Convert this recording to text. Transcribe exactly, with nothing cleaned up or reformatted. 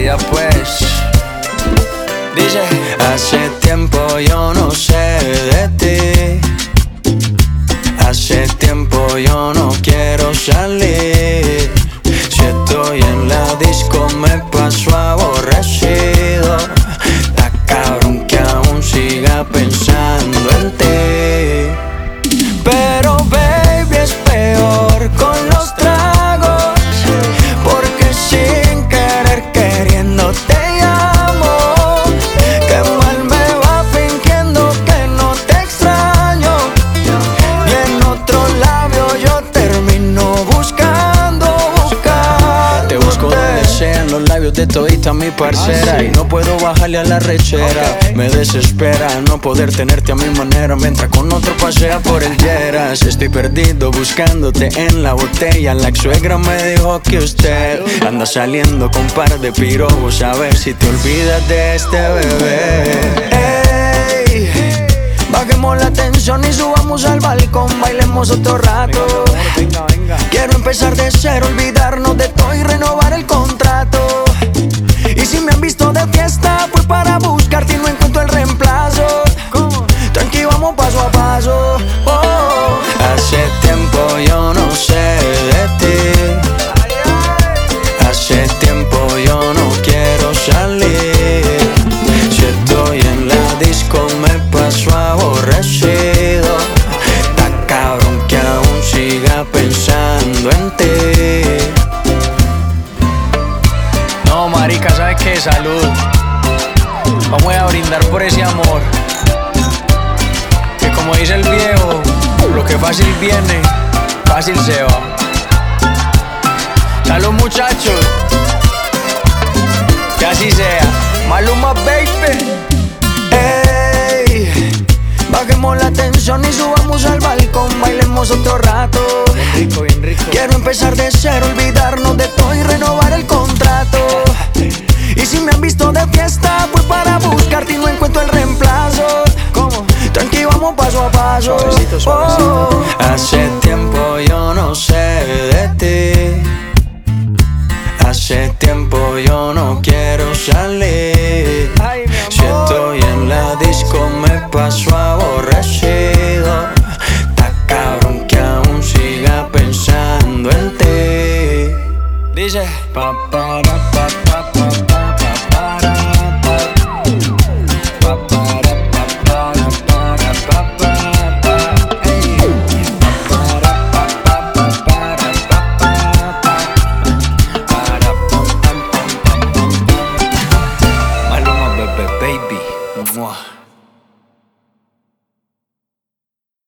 vida pues. Dice, hace tiempo yo no sé de ti, hace tiempo yo no quiero salir. Si estoy en la disco me paso aborrecido. Está cabrón que aún siga pensando en ti. Pero baby es peor con los tragos, porque sin querer queriendo te llamo. Qué mal me va fingiendo que no te extraño, y en otro labio yo termino buscando, buscando. Te busco donde sea, en los labios de todita mi parcera, y no puedo bajarle a la rechera. Me desespera no poder tenerte a mi manera, mientras con otro pasea por el Lleras. Estoy perdido buscándote en la botella. La ex suegra me dijo que usted anda saliendo con par de pirobos, a ver si te olvidas de este bebé. Ey, bajemos la tensión y subamos al balcón, bailemos otro rato. Quiero empezar de cero, olvidarnos de todo y renovar el contrato. Y si me han visto de fiesta fue para buscarte y no encuentro el reemplazo. Tranqui, vamos paso a paso. Oh. Hace tiempo yo no sé de ti, hace tiempo yo no quiero salir. Si estoy en la disco me paso aborrecido. Está cabrón que aún siga pensando en ti. No, marica, ¿sabes qué? Salud. Vamos a brindar por ese amor, que como dice el viejo, lo que fácil viene, fácil se va. Salud, muchachos, que así sea. Maluma, baby. Ey, bajemos la tensión y subamos al balcón, bailemos otro rato. Bien rico, bien rico. Quiero empezar de cero, olvidarnos de todo y renovar el contrato. Y si me han visto de fiesta fue para buscarte y no encuentro el reemplazo. ¿Cómo? Tranqui, vamos paso a paso. Suavecito, suavecito. Oh. Hace tiempo yo no sé de ti, hace tiempo yo no quiero salir. Ay, si estoy en la disco me paso aborrecido. Está cabrón que aún siga pensando en ti. Dice pa para pa pa pa pa pa para pa pa para pa para para pa pa pa ey pa para pa pa pa para pa pa pa para pam pam pam pam. Maluma, baby, baby. Mua.